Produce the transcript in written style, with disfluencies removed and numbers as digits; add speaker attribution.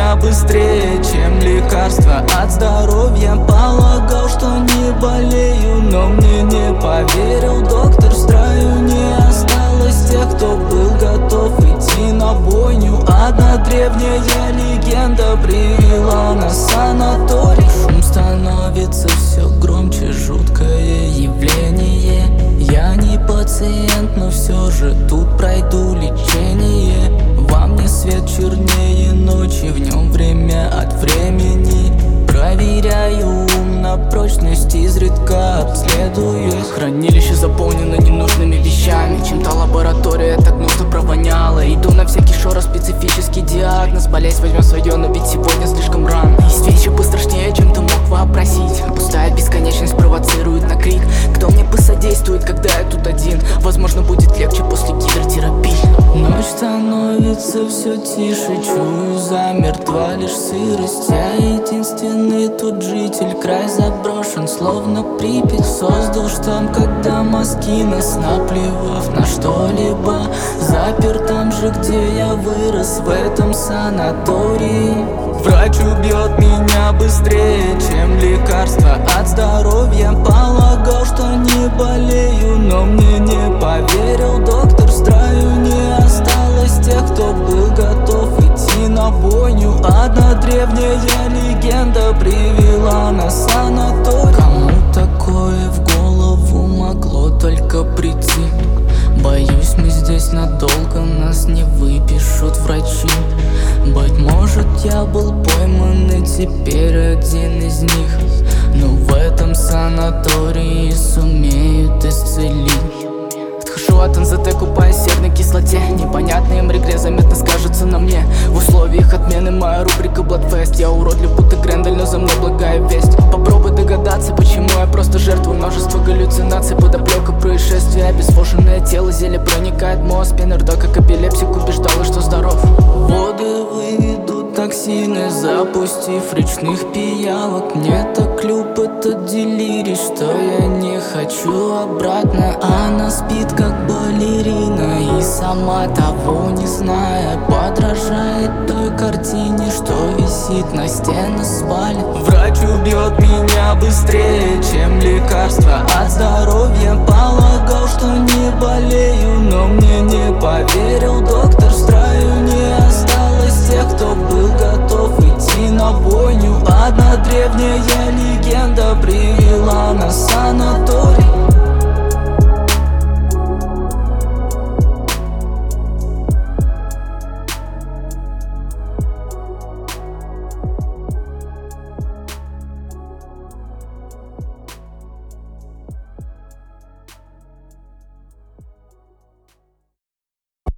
Speaker 1: меня быстрее, чем лекарство от здоровья. Полагал, что не болею, но мне не поверил доктор. В строю не осталось тех, кто был готов идти на бойню. Одна древняя легенда привела нас в санаторий. Шум становится все громче, жуткое явление. Я не пациент, но все же тут пройду лечение. Во мне свет чернее ночи, в нем время от времени. Проверяю ум на прочность, изредка обследую.
Speaker 2: Хранилище заполнено ненужными вещами. Чем-то лаборатория так гнусно провоняла. Иду на всякий шорох, специфический диагноз. Болезнь возьмет свое, но ведь сегодня слишком рано. Есть вещи пострашнее, чем ты мог вообразить. Пустая бесконечность провоцирует на крик. Кто мне посодействует, когда я тут один? Возможно, будет легче после гидротерапии.
Speaker 1: Ночь становится все тише, чую, замертва лишь сырость. Я единственный тут житель, край заброшен, словно Припять. Создал штамм, когда мозги нас, наплевав на что-либо. Запер там же, где я вырос, в этом санатории. Врач убьет меня быстрее, чем лекарство от здоровья. Полагал, что не болею, но мне не поверил доктор. В строю не осталось тех, кто был готов идти на бойню. Одна древняя легенда привела нас в санаторий. Кому такое в голову могло только прийти? Боюсь, мы здесь надолго, нас не выпишут врачи. Быть может, я был пойман и теперь один из них. Но в этом санатории сумеют исцелить.
Speaker 2: Отхожу от НЗТ, купаясь в серной кислоте. Непонятный им регресс заметно скажется на мне. В условиях отмены моя рубрика Bloodfest. Я уродлив, будто Грендель, но за мной благая весть. Попробуй догадаться, почему я просто жертва множества галлюцинаций. Подоплека происшествия, обезвоженное тело, зелье проникает в мозг. Пенерда, как эпилепсик, убеждала, что здоров.
Speaker 1: Воды выведут токсины, запустив речных пиявок. Мне так любит отделирий, что я не хочу обратно. Она спит как балерина и сама того не зная подражает той картине, что висит на стенах спальни. Врач убьет меня быстрее, чем лекарство от здоровья. Полагал, что не болею, но мне не поверил доктор. В строю не осталось тех, кто был готов идти на бойню. Одна древняя легенда привела нас в санаторий.